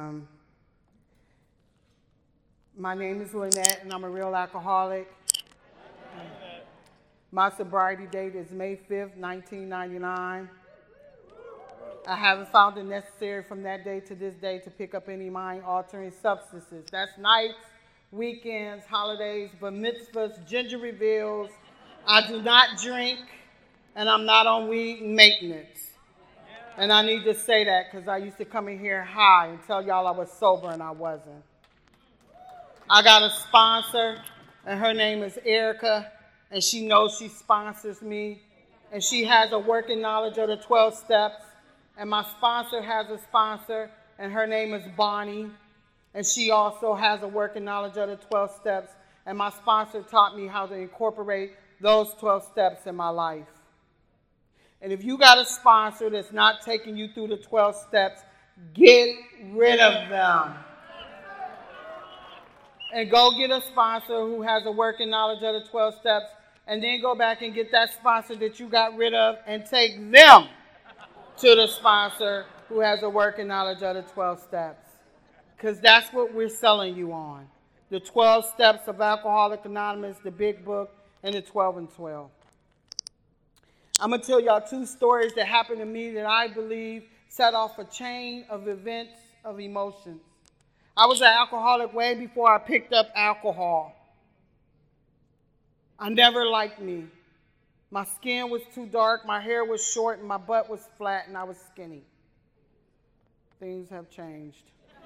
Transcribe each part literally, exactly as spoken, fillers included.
Um, my name is Lynette, and I'm a real alcoholic. My sobriety date is May fifth, nineteen ninety-nine. I haven't found it necessary from that day to this day to pick up any mind-altering substances. That's nights, weekends, holidays, bar mitzvahs, gender reveals. I do not drink, and I'm not on weed maintenance. And I need to say that because I used to come in here high and tell y'all I was sober, and I wasn't. I got a sponsor, and her name is Erica, and she knows she sponsors me, and she has a working knowledge of the twelve steps. And my sponsor has a sponsor, and her name is Bonnie, and she also has a working knowledge of the twelve steps. And my sponsor taught me how to incorporate those twelve steps in my life. And if you got a sponsor that's not taking you through the twelve steps, get rid of them. And go get a sponsor who has a working knowledge of the twelve steps, and then go back and get that sponsor that you got rid of and take them to the sponsor who has a working knowledge of the twelve steps. Because that's what we're selling you on. The twelve steps of Alcoholics Anonymous, the big book, and the twelve and twelve. I'm going to tell y'all two stories that happened to me that I believe set off a chain of events of emotions. I was an alcoholic way before I picked up alcohol. I never liked me. My skin was too dark, my hair was short, and my butt was flat, and I was skinny. Things have changed.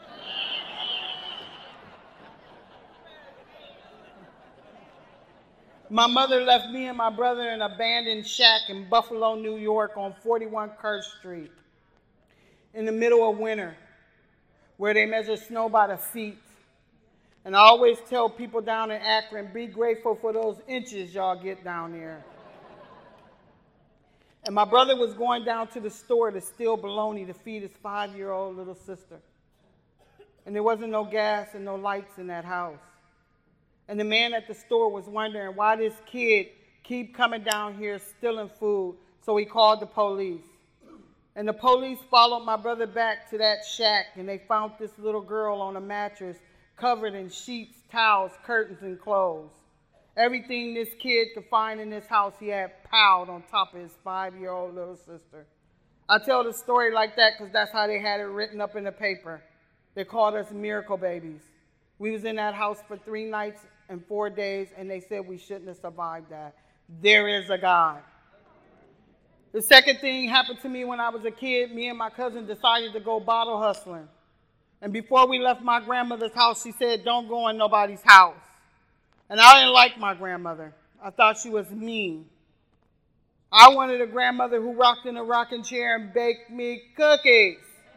My mother left me and my brother in an abandoned shack in Buffalo, New York on forty-one Kerr Street in the middle of winter, where they measure snow by the feet. And I always tell people down in Akron, be grateful for those inches y'all get down there. And my brother was going down to the store to steal bologna to feed his five-year-old little sister. And there wasn't no gas and no lights in that house. And the man at the store was wondering why this kid keep coming down here stealing food, so he called the police. And the police followed my brother back to that shack, and they found this little girl on a mattress covered in sheets, towels, curtains, and clothes. Everything this kid could find in this house, he had piled on top of his five-year-old little sister. I tell the story like that because that's how they had it written up in the paper. They called us miracle babies. We was in that house for three nights and four days, and they said we shouldn't have survived that. There is a God. The second thing happened to me when I was a kid. Me and my cousin decided to go bottle hustling. And before we left my grandmother's house, she said, don't go in nobody's house. And I didn't like my grandmother. I thought she was mean. I wanted a grandmother who rocked in a rocking chair and baked me cookies.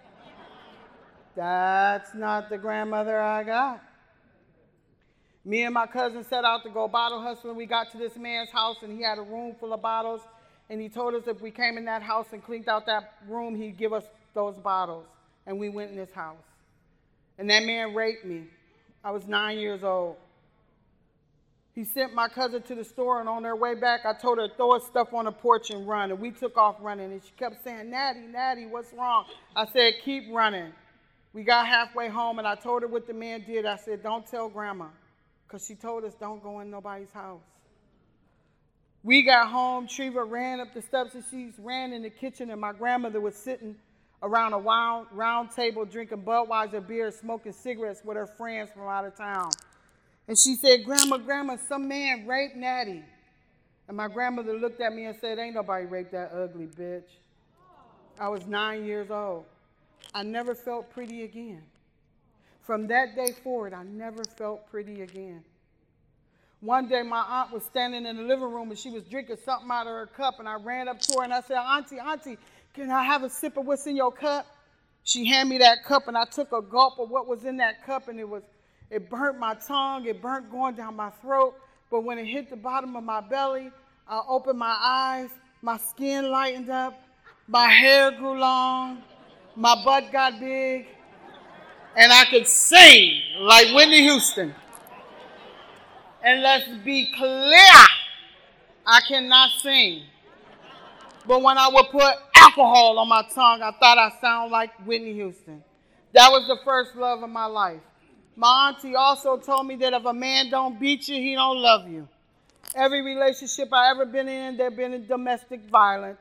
That's not the grandmother I got. Me and my cousin set out to go bottle hustling. We got to this man's house, and he had a room full of bottles. And he told us if we came in that house and cleaned out that room, he'd give us those bottles. And we went in his house. And that man raped me. I was nine years old. He sent my cousin to the store, and on their way back, I told her, throw her stuff on the porch and run. And we took off running, and she kept saying, Natty, Natty, what's wrong? I said, keep running. We got halfway home, and I told her what the man did. I said, don't tell Grandma, because she told us don't go in nobody's house. We got home. Treva ran up the steps, and she ran in the kitchen, and my grandmother was sitting around a round, round table drinking Budweiser beer, smoking cigarettes with her friends from out of town. And she said, Grandma, Grandma, some man raped Natty. And my grandmother looked at me and said, ain't nobody raped that ugly bitch. I was nine years old. I never felt pretty again. From that day forward, I never felt pretty again. One day, my aunt was standing in the living room, and she was drinking something out of her cup, and I ran up to her, and I said, Auntie, Auntie, can I have a sip of what's in your cup? She handed me that cup, and I took a gulp of what was in that cup, and it was It burnt my tongue. It burnt going down my throat. But when it hit the bottom of my belly, I opened my eyes. My skin lightened up. My hair grew long. My butt got big. And I could sing like Whitney Houston. And let's be clear, I cannot sing. But when I would put alcohol on my tongue, I thought I sounded like Whitney Houston. That was the first love of my life. My auntie also told me that if a man don't beat you, he don't love you. Every relationship I ever been in, there been in domestic violence.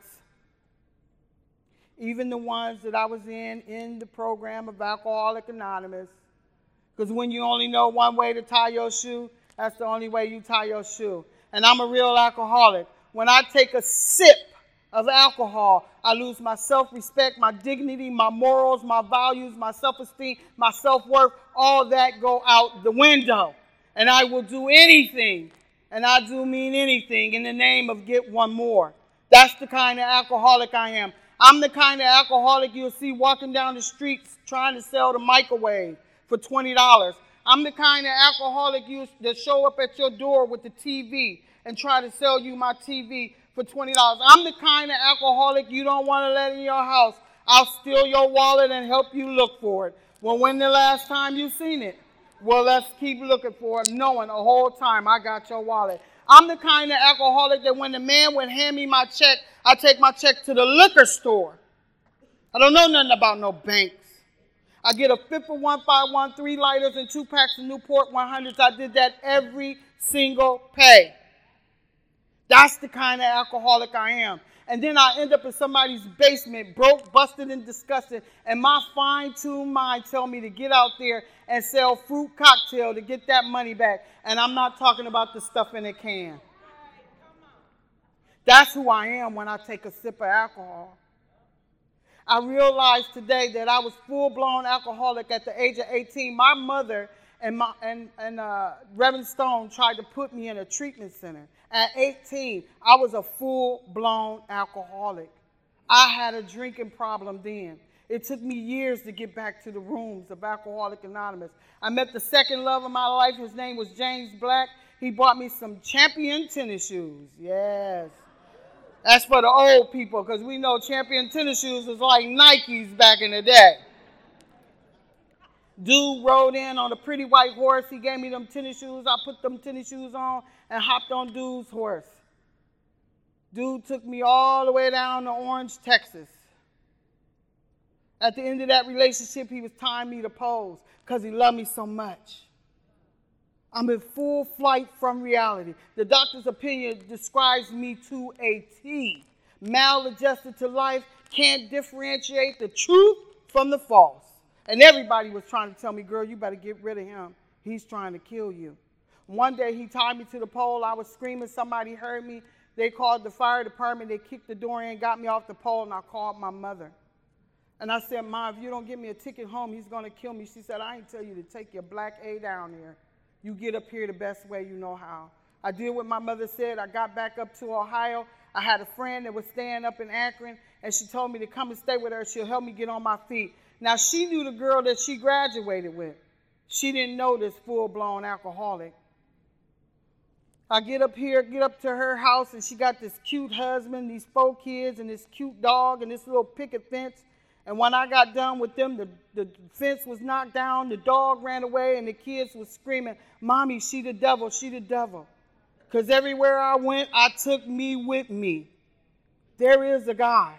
Even the ones that I was in, in the program of Alcoholics Anonymous. Because when you only know one way to tie your shoe, that's the only way you tie your shoe. And I'm a real alcoholic. When I take a sip of alcohol, I lose my self-respect, my dignity, my morals, my values, my self-esteem, my self-worth. All that go out the window. And I will do anything, and I do mean anything, in the name of get one more. That's the kind of alcoholic I am. I'm the kind of alcoholic you'll see walking down the streets trying to sell the microwave for twenty dollars. I'm the kind of alcoholic you that show up at your door with the T V and try to sell you my T V for twenty dollars. I'm the kind of alcoholic you don't want to let in your house. I'll steal your wallet and help you look for it. Well, when the last time you seen it? Well, let's keep looking for it, knowing the whole time I got your wallet. I'm the kind of alcoholic that when the man would hand me my check, I take my check to the liquor store. I don't know nothing about no banks. I get a fifth of one five one, three lighters, and two packs of Newport one hundreds. I did that every single pay. That's the kind of alcoholic I am. And then I end up in somebody's basement, broke, busted, and disgusted. And my fine-tuned mind tell me to get out there and sell fruit cocktail to get that money back. And I'm not talking about the stuff in a can. That's who I am when I take a sip of alcohol. I realized today that I was full-blown alcoholic at the age of eighteen. My mother and, my, and, and uh, Reverend Stone tried to put me in a treatment center. At eighteen, I was a full-blown alcoholic. I had a drinking problem then. It took me years to get back to the rooms of Alcoholics Anonymous. I met the second love of my life. His name was James Black. He bought me some Champion tennis shoes. Yes. That's for the old people, because we know Champion tennis shoes was like Nikes back in the day. Dude rode in on a pretty white horse. He gave me them tennis shoes. I put them tennis shoes on and hopped on dude's horse. Dude took me all the way down to Orange, Texas. At the end of that relationship, he was tying me to poles because he loved me so much. I'm in full flight from reality. The doctor's opinion describes me to a T. Maladjusted to life, can't differentiate the truth from the false. And everybody was trying to tell me, girl, you better get rid of him. He's trying to kill you. One day he tied me to the pole. I was screaming. Somebody heard me. They called the fire department. They kicked the door in, got me off the pole, and I called my mother. And I said, Ma, if you don't get me a ticket home, he's going to kill me. She said, I ain't tell you to take your black A down there. You get up here the best way you know how. I did what my mother said. I got back up to Ohio. I had a friend that was staying up in Akron, and she told me to come and stay with her. She'll help me get on my feet. Now, she knew the girl that she graduated with. She didn't know this full-blown alcoholic. I get up here, get up to her house, and she got this cute husband, these four kids, and this cute dog, and this little picket fence. And when I got done with them, the, the fence was knocked down, the dog ran away, and the kids was screaming, Mommy, she the devil, she the devil. Because everywhere I went, I took me with me. There is a God.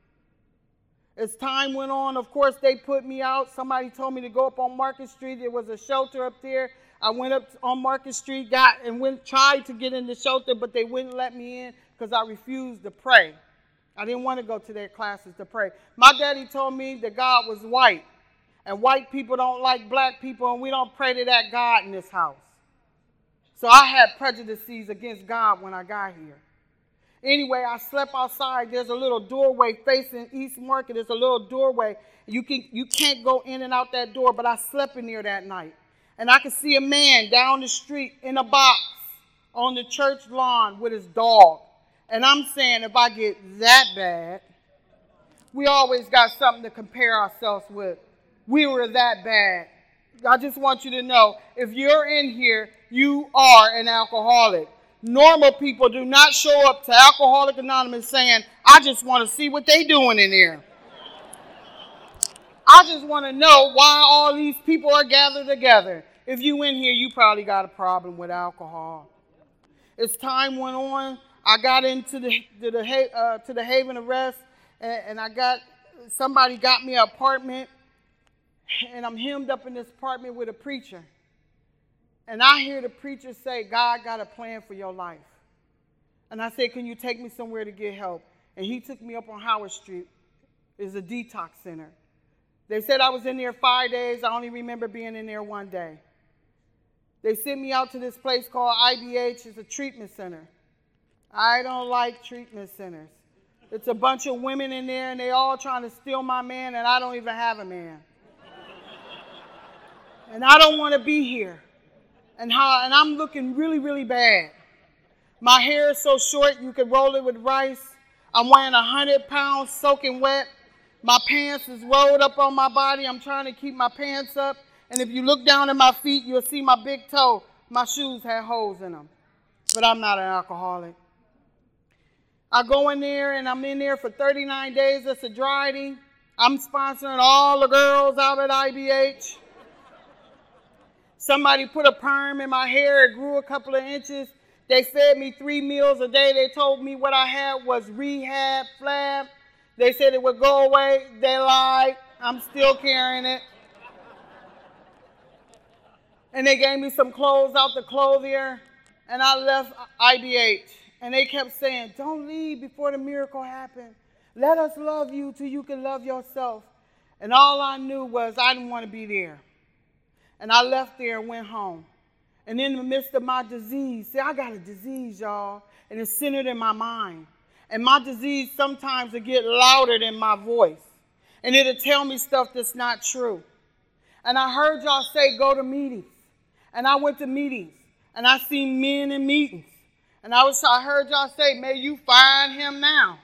As time went on, of course, they put me out. Somebody told me to go up on Market Street. There was a shelter up there. I went up on Market Street, got and went tried to get in the shelter, but they wouldn't let me in because I refused to pray. I didn't want to go to their classes to pray. My daddy told me that God was white, and white people don't like black people, and we don't pray to that God in this house. So I had prejudices against God when I got here. Anyway, I slept outside. There's a little doorway facing East Market. There's a little doorway. You, can, you can't go in and out that door, but I slept in there that night. And I could see a man down the street in a box on the church lawn with his dog. And I'm saying if I get that bad, we always got something to compare ourselves with. We were that bad. I just want you to know, if you're in here, you are an alcoholic. Normal people do not show up to Alcoholics Anonymous saying, I just want to see what they doing in there. I just want to know why all these people are gathered together. If you in here, you probably got a problem with alcohol. As time went on, I got into the to the, uh, to the Haven of Rest, and, and I got somebody got me an apartment, And I'm hemmed up in this apartment with a preacher. And I hear the preacher say, God got a plan for your life. And I said, can you take me somewhere to get help? And he took me up on Howard Street. It's a detox center. They said I was in there five days. I only remember being in there one day. They sent me out to this place called I B H. It's a treatment center. I don't like treatment centers. It's a bunch of women in there, and they all trying to steal my man, and I don't even have a man. And I don't want to be here. And how? And I'm looking really, really bad. My hair is so short, you could roll it with rice. I'm weighing one hundred pounds, soaking wet. My pants is rolled up on my body. I'm trying to keep my pants up. And if you look down at my feet, you'll see my big toe. My shoes had holes in them. But I'm not an alcoholic. I go in there, and I'm in there for thirty-nine days of sobriety. I'm sponsoring all the girls out at I B H. Somebody put a perm in my hair. It grew a couple of inches. They fed me three meals a day. They told me what I had was rehab flab. They said it would go away. They lied. I'm still carrying it. And they gave me some clothes out the clothier, and I left I B H. And they kept saying, don't leave before the miracle happened. Let us love you till you can love yourself. And all I knew was I didn't want to be there. And I left there and went home. And in the midst of my disease, see, I got a disease, y'all, and it's centered in my mind. And my disease sometimes will get louder than my voice. And it'll tell me stuff that's not true. And I heard y'all say go to meetings. And I went to meetings. And I seen men in meetings. And I was, I heard y'all say, may you find him now.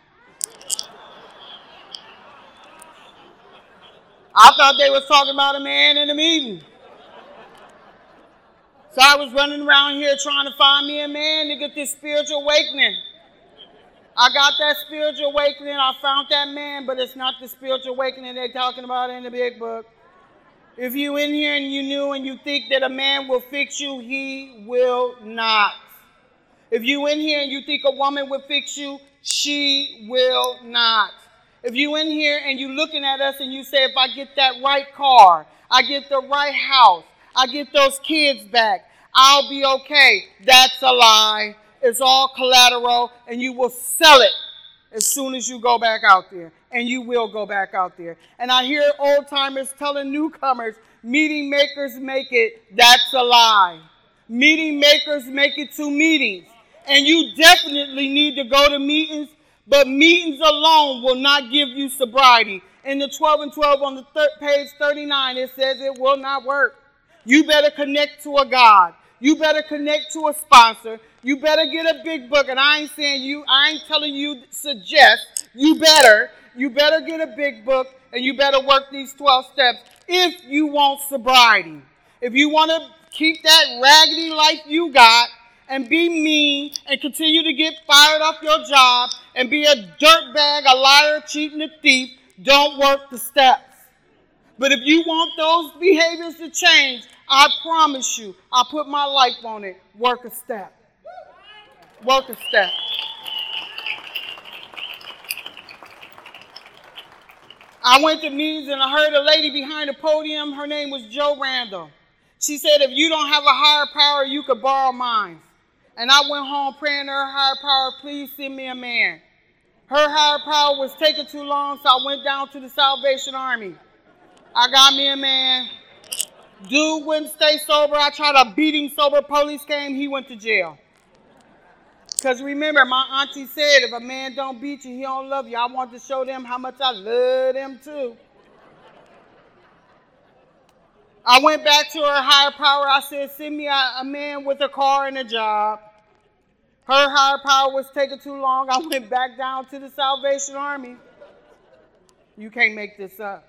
I thought they was talking about a man in a meeting. So I was running around here trying to find me a man to get this spiritual awakening. I got that spiritual awakening. I found that man, but it's not the spiritual awakening they're talking about in the big book. If you in here and you knew and you think that a man will fix you, he will not. If you in here and you think a woman will fix you, she will not. If you in here and you looking at us and you say, if I get that right car, I get the right house, I get those kids back, I'll be okay. That's a lie. It's all collateral, and you will sell it as soon as you go back out there. And you will go back out there. And I hear old timers telling newcomers, meeting makers make it. That's a lie. Meeting makers make it to meetings. And you definitely need to go to meetings, but meetings alone will not give you sobriety. In the twelve and twelve on the third page thirty-nine, it says it will not work. You better connect to a God. You better connect to a sponsor. You better get a big book. And I ain't saying you, I ain't telling you suggest. You better. You better get a big book, and you better work these twelve steps if you want sobriety. If you want to keep that raggedy life you got and be mean and continue to get fired off your job and be a dirtbag, a liar, a cheat, and a thief, don't work the steps. But if you want those behaviors to change, I promise you, I put my life on it. Work a step. Work a step. I went to meetings and I heard a lady behind the podium. Her name was Joe Randall. She said, if you don't have a higher power, you could borrow mine. And I went home praying to her higher power, please send me a man. Her higher power was taking too long, so I went down to the Salvation Army. I got me a man. Dude wouldn't stay sober. I tried to beat him sober. Police came. He went to jail. Because remember, my auntie said, if a man don't beat you, he don't love you. I want to show them how much I love them too. I went back to her higher power. I said, send me a, a man with a car and a job. Her higher power was taking too long. I went back down to the Salvation Army. You can't make this up.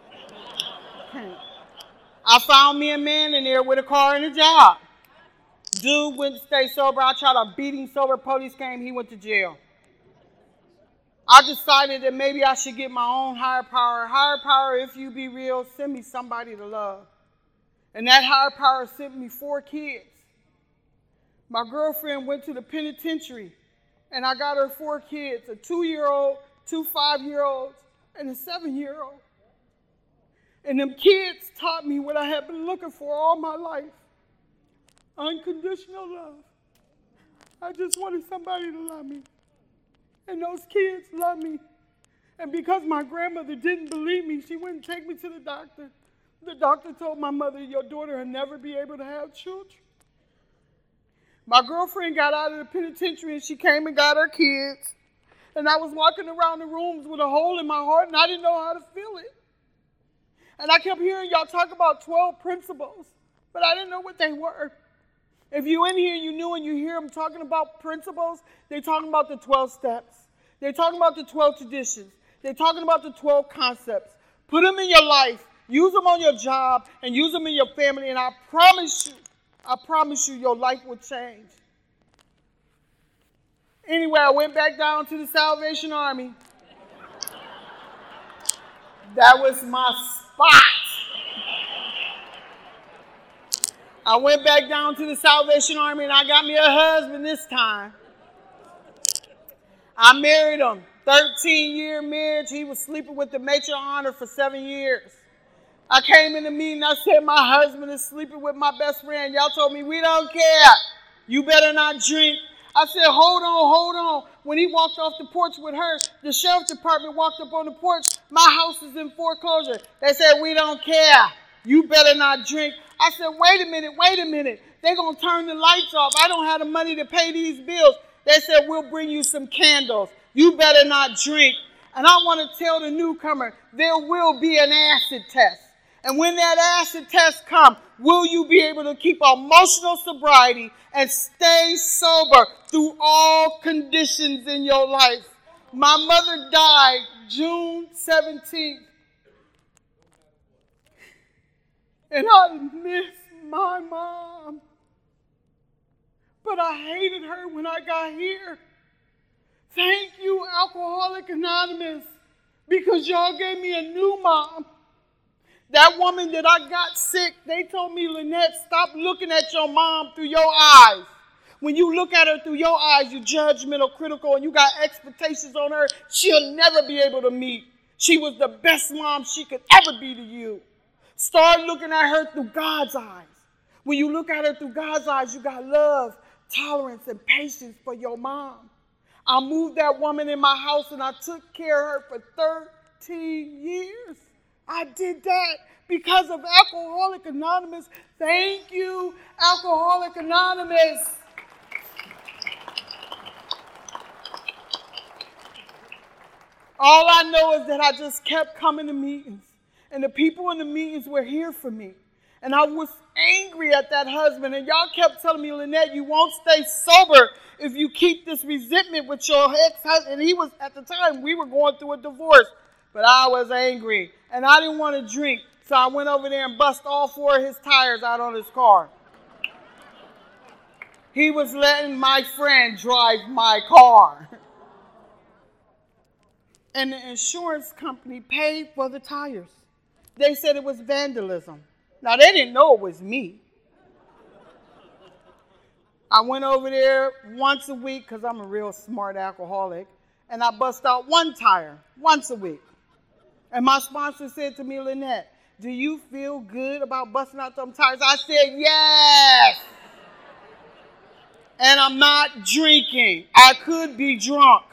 I found me a man in there with a car and a job. Dude wouldn't stay sober. I tried to beat him sober. Police came. He went to jail. I decided that maybe I should get my own higher power. Higher power, if you be real, send me somebody to love. And that higher power sent me four kids. My girlfriend went to the penitentiary, and I got her four kids, a two-year-old, two five-year-olds, and a seven-year-old. And them kids taught me what I had been looking for all my life. Unconditional love. I just wanted somebody to love me. And those kids love me. And because my grandmother didn't believe me, she wouldn't take me to the doctor. The doctor told my mother, your daughter will never be able to have children. My girlfriend got out of the penitentiary and she came and got her kids. And I was walking around the rooms with a hole in my heart and I didn't know how to feel it. And I kept hearing y'all talk about twelve principles, but I didn't know what they were. If you in here, you knew, and you hear them talking about principles, they're talking about the twelve steps. They're talking about the twelve traditions. They're talking about the twelve concepts. Put them in your life, use them on your job, and use them in your family, and I promise you, I promise you, your life will change. Anyway, I went back down to the Salvation Army. That was my spot. I went back down to the Salvation Army and I got me a husband this time. I married him. thirteen-year marriage. He was sleeping with the matron of honor for seven years. I came in the meeting. I said, my husband is sleeping with my best friend. Y'all told me, we don't care. You better not drink. I said, hold on, hold on. When he walked off the porch with her, the sheriff's department walked up on the porch. My house is in foreclosure. They said, we don't care. You better not drink. I said, wait a minute, wait a minute. They're going to turn the lights off. I don't have the money to pay these bills. They said, we'll bring you some candles. You better not drink. And I want to tell the newcomer, there will be an acid test. And when that acid test comes, will you be able to keep emotional sobriety and stay sober through all conditions in your life? My mother died June seventeenth. And I miss my mom. But I hated her when I got here. Thank you, Alcoholics Anonymous, because y'all gave me a new mom. That woman that I got sick, they told me, Lynette, stop looking at your mom through your eyes. When you look at her through your eyes, you're judgmental, critical, and you got expectations on her she'll never be able to meet. She was the best mom she could ever be to you. Start looking at her through God's eyes. When you look at her through God's eyes, you got love, tolerance, and patience for your mom. I moved that woman in my house, and I took care of her for thirteen years. I did that because of Alcoholics Anonymous. Thank you, Alcoholics Anonymous. All I know is that I just kept coming to meetings, and the people in the meetings were here for me. And I was angry at that husband, and y'all kept telling me, Lynette, you won't stay sober if you keep this resentment with your ex-husband. And he was, at the time, we were going through a divorce. But I was angry, and I didn't want to drink, so I went over there and bust all four of his tires out on his car. He was letting my friend drive my car. And the insurance company paid for the tires. They said it was vandalism. Now, they didn't know it was me. I went over there once a week because I'm a real smart alcoholic, and I bust out one tire once a week. And my sponsor said to me, Lynette, do you feel good about busting out them tires? I said, yes. And I'm not drinking. I could be drunk.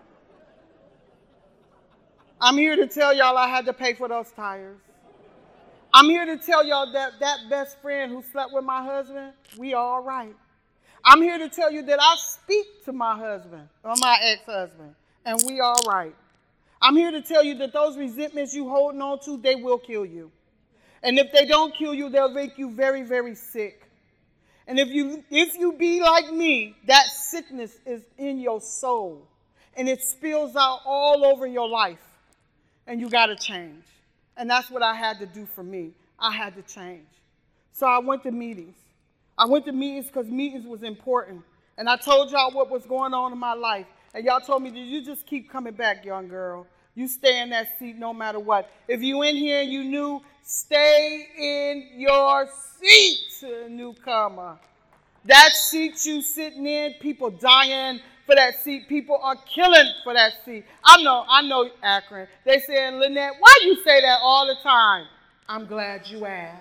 I'm here to tell y'all I had to pay for those tires. I'm here to tell y'all that that best friend who slept with my husband, we all right. I'm here to tell you that I speak to my husband, or my ex-husband, and we all right. I'm here to tell you that those resentments you holding on to, they will kill you. And if they don't kill you, they'll make you very, very sick. And if you if you be like me, that sickness is in your soul. And it spills out all over your life. And you got to change. And that's what I had to do for me. I had to change. So I went to meetings. I went to meetings because meetings was important. And I told y'all what was going on in my life. And y'all told me, did you just keep coming back, young girl? You stay in that seat no matter what. If you in here and you knew, stay in your seat, newcomer. That seat you sitting in, people dying for that seat. People are killing for that seat. I know, I know, Akron. They saying, Lynette, why you say that all the time? I'm glad you asked.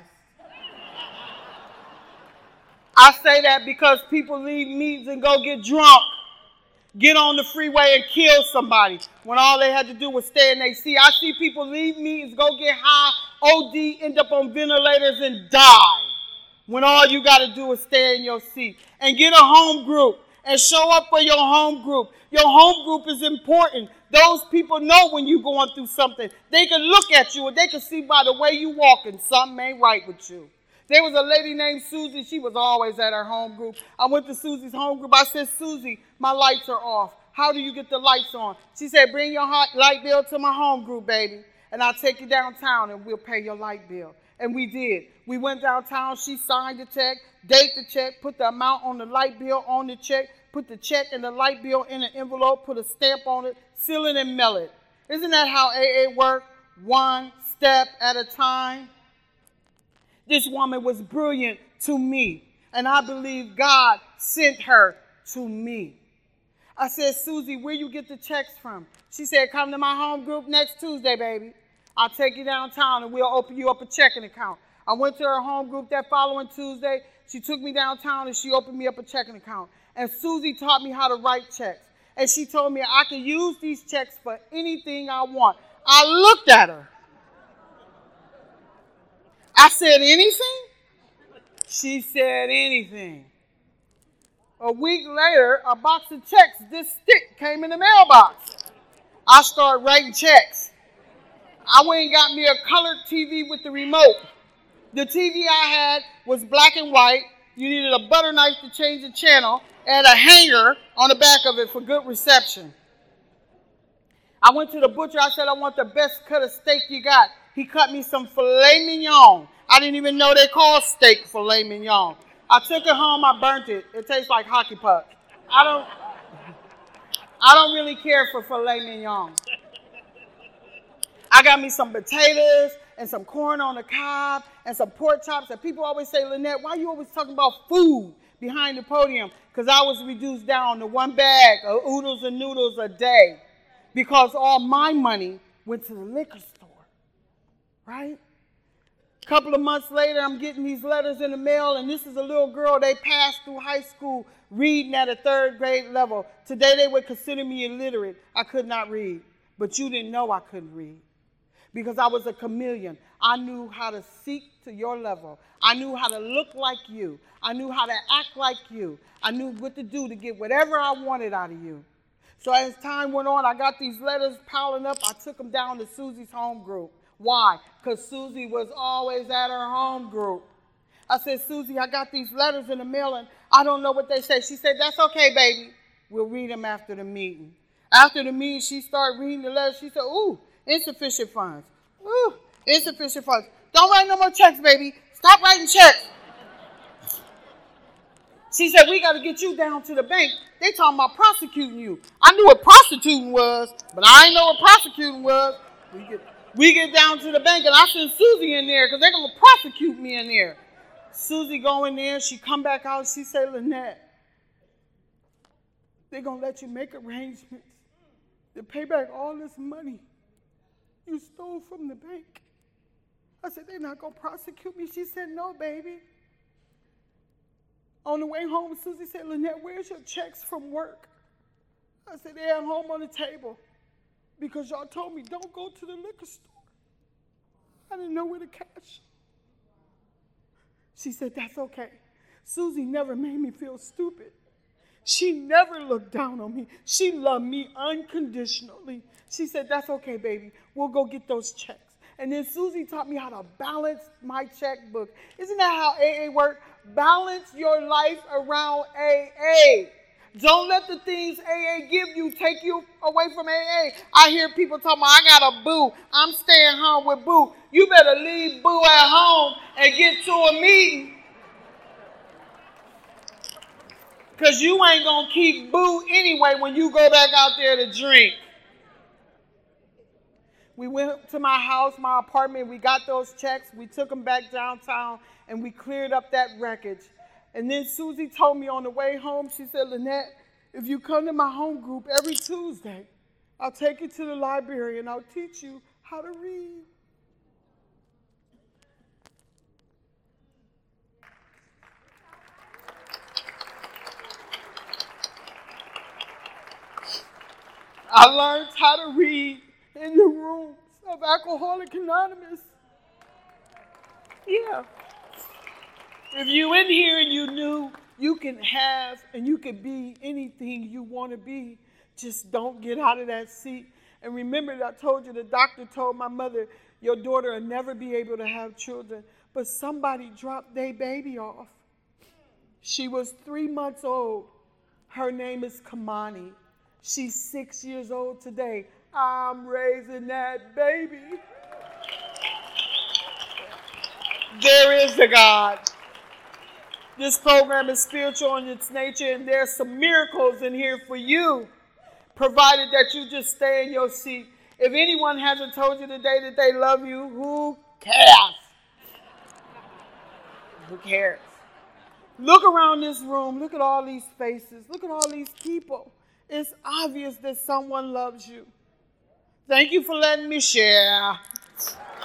I say that because people leave meetings and go get drunk, get on the freeway and kill somebody when all they had to do was stay in their seat. I see people leave meetings, go get high, O D, end up on ventilators and die when all you got to do is stay in your seat. And get a home group and show up for your home group. Your home group is important. Those people know when you're going through something. They can look at you and they can see by the way you walking something ain't right with you. There was a lady named Susie. She was always at her home group. I went to Susie's home group. I said, Susie, my lights are off. How do you get the lights on? She said, bring your hot light bill to my home group, baby, and I'll take you downtown and we'll pay your light bill. And we did. We went downtown. She signed the check, date the check, put the amount on the light bill on the check, put the check and the light bill in an envelope, put a stamp on it, seal it and mail it. Isn't that how A A works? One step at a time. This woman was brilliant to me, and I believe God sent her to me. I said, Susie, where you get the checks from? She said, come to my home group next Tuesday, baby. I'll take you downtown, and we'll open you up a checking account. I went to her home group that following Tuesday. She took me downtown, and she opened me up a checking account. And Susie taught me how to write checks. And she told me I could use these checks for anything I want. I looked at her. I said, anything? She said, anything. A week later, a box of checks, this thick, came in the mailbox. I started writing checks. I went and got me a colored T V with the remote. The T V I had was black and white. You needed a butter knife to change the channel and a hanger on the back of it for good reception. I went to the butcher. I said, I want the best cut of steak you got. He cut me some filet mignon. I didn't even know they called steak filet mignon. I took it home. I burnt it. It tastes like hockey puck. I don't, I don't really care for filet mignon. I got me some potatoes and some corn on the cob and some pork chops. And people always say, Lynette, why are you always talking about food behind the podium? Because I was reduced down to one bag of oodles and noodles a day because all my money went to the liquor store. Right? A couple of months later, I'm getting these letters in the mail, and this is a little girl. They passed through high school reading at a third grade level. Today, they would consider me illiterate. I could not read, but you didn't know I couldn't read because I was a chameleon. I knew how to seek to your level. I knew how to look like you. I knew how to act like you. I knew what to do to get whatever I wanted out of you. So as time went on, I got these letters piling up. I took them down to Susie's home group. Why? Because Susie was always at her home group. I said, Susie, I got these letters in the mail, and I don't know what they say. She said, that's okay, baby. We'll read them after the meeting. After the meeting, she started reading the letters. She said, ooh, insufficient funds. Ooh, insufficient funds. Don't write no more checks, baby. Stop writing checks. She said, we got to get you down to the bank. They talking about prosecuting you. I knew what prostituting was, but I didn't know what prosecuting was. We get... We get down to the bank, and I send Susie in there because they're going to prosecute me in there. Susie go in there. She come back out. She say, Lynette, they're going to let you make arrangements to pay back all this money you stole from the bank. I said, they're not going to prosecute me. She said, no, baby. On the way home, Susie said, Lynette, where's your checks from work? I said, they're at home on the table. Because y'all told me, don't go to the liquor store. I didn't know where to cash. She said, that's okay. Susie never made me feel stupid. She never looked down on me. She loved me unconditionally. She said, that's okay, baby. We'll go get those checks. And then Susie taught me how to balance my checkbook. Isn't that how A A works? Balance your life around A A. Don't let the things A A give you take you away from A A. I hear people talking about, I got a boo. I'm staying home with boo. You better leave boo at home and get to a meeting. Because you ain't going to keep boo anyway when you go back out there to drink. We went to my house, my apartment. We got those checks. We took them back downtown, and we cleared up that wreckage. And then Susie told me on the way home, she said, Lynette, if you come to my home group every Tuesday, I'll take you to the library and I'll teach you how to read. I learned how to read in the rooms of Alcoholics Anonymous. Yeah. If you in here and you knew you can have and you can be anything you want to be, just don't get out of that seat. And remember that I told you the doctor told my mother, your daughter will never be able to have children. But somebody dropped their baby off. She was three months old. Her name is Kamani. She's six years old today. I'm raising that baby. There is a God. This program is spiritual in its nature, and there's some miracles in here for you, provided that you just stay in your seat. If anyone hasn't told you today that they love you, who cares? Who cares? Look around this room. Look at all these faces. Look at all these people. It's obvious that someone loves you. Thank you for letting me share.